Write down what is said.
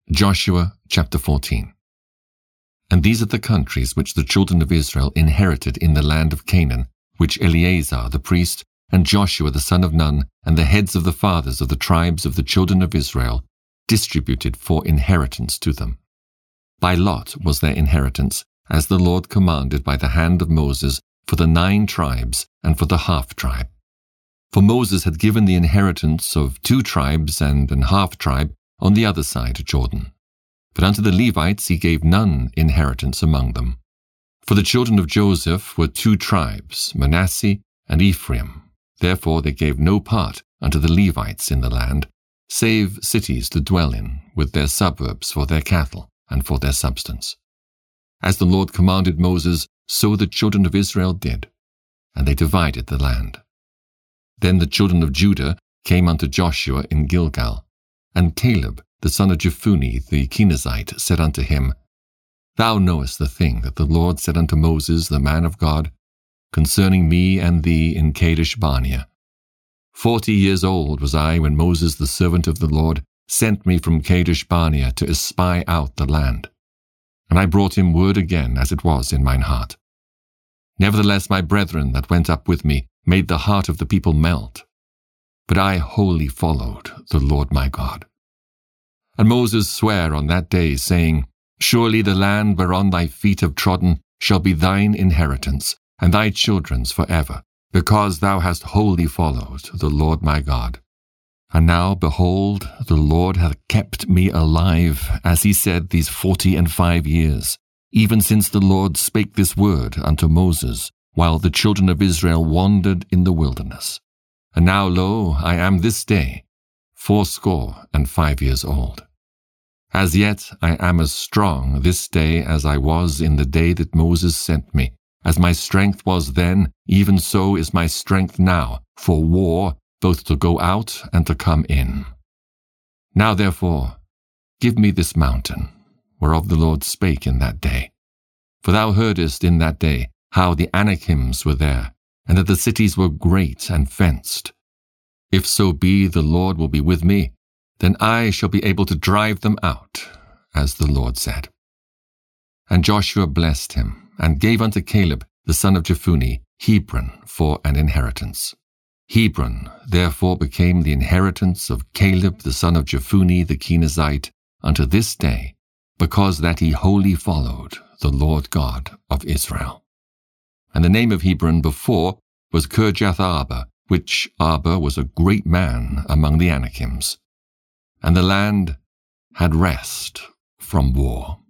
Joshua chapter 14. And these are the countries which the children of Israel inherited in the land of Canaan, which Eleazar the priest, and Joshua the son of Nun, and the heads of the fathers of the tribes of the children of Israel, distributed for inheritance to them. By lot was their inheritance, as the Lord commanded by the hand of Moses, for the 9 tribes and for the half-tribe. For Moses had given the inheritance of 2 tribes and an half-tribe on the other side of Jordan. But unto the Levites he gave none inheritance among them. For the children of Joseph were 2 tribes, Manasseh and Ephraim. Therefore they gave no part unto the Levites in the land, save cities to dwell in, with their suburbs for their cattle and for their substance. As the Lord commanded Moses, so the children of Israel did, and they divided the land. Then the children of Judah came unto Joshua in Gilgal, and Caleb the son of Jephunneh the Kenizzite said unto him, Thou knowest the thing that the Lord said unto Moses the man of God, concerning me and thee in Kadesh Barnea. 40 years old was I when Moses the servant of the Lord sent me from Kadesh Barnea to espy out the land. And I brought him word again as it was in mine heart. Nevertheless my brethren that went up with me made the heart of the people melt. But I wholly followed the Lord my God. And Moses sware on that day, saying, Surely the land whereon thy feet have trodden shall be thine inheritance, and thy children's forever, because thou hast wholly followed the Lord my God. And now, behold, the Lord hath kept me alive, as he said, these 45 years, even since the Lord spake this word unto Moses, while the children of Israel wandered in the wilderness. And now, lo, I am this day 85 years old. As yet I am as strong this day as I was in the day that Moses sent me. As my strength was then, even so is my strength now, for war, both to go out and to come in. Now therefore, give me this mountain, whereof the Lord spake in that day. For thou heardest in that day how the Anakims were there, and that the cities were great and fenced. If so be the Lord will be with me, then I shall be able to drive them out, as the Lord said. And Joshua blessed him, and gave unto Caleb the son of Jephunneh Hebron for an inheritance. Hebron therefore became the inheritance of Caleb the son of Jephunneh the Kenizzite unto this day, because that he wholly followed the Lord God of Israel. And the name of Hebron before was Kirjath-arba, which Arba was a great man among the Anakims. And the land had rest from war.